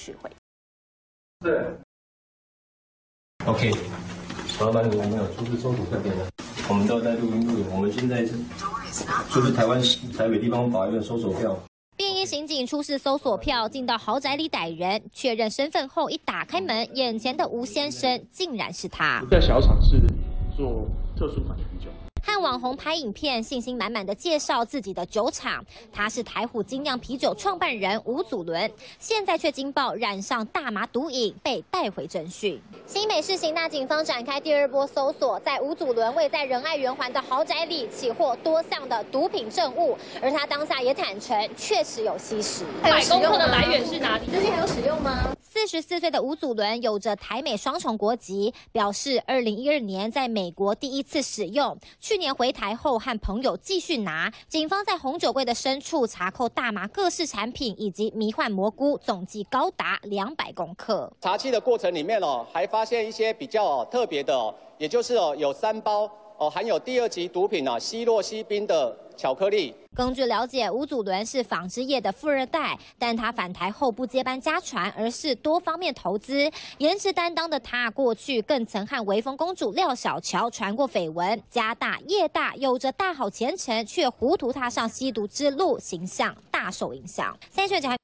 续回。 对。OK， 老板，我们有出示搜索这边的，我们都在录音。我们现在是就是台北地方法院搜索票。 便衣刑警出示搜索票，进到豪宅里逮人，确认身份后，一打开门，眼前的吴先生竟然是他。 在小厂是做特殊款的啤酒。 和网红拍影片，信心满满的介绍自己的酒厂。他是台虎精酿啤酒创办人吴祖伦，现在却惊爆染上大麻毒瘾，被带回侦讯。新北市刑大警方展开第二波搜索，在吴祖伦位在仁爱圆环的豪宅里起获多项的毒品证物，而他当下也坦诚，确实有吸食。 100公克的来源是哪里？ 最近还有使用吗？44岁的吴祖伦有着台美双重国籍，表示2012年在美国第一次使用，去年回台后和朋友继续拿。警方在红酒柜的深处查扣大麻各式产品以及迷幻蘑菇，总计高达200公克。 查缉的过程里面还发现一些比较特别的也就是有3包含有第2级毒品西洛西宾的巧克力。 根据了解，吴祖伦是纺织业的富二代，但他返台后不接班家传，而是多方面投资。颜值担当的他，过去更曾和微风公主廖小乔传过绯闻，家大业大，有着大好前程，却糊涂踏上吸毒之路，形象大受影响。3岁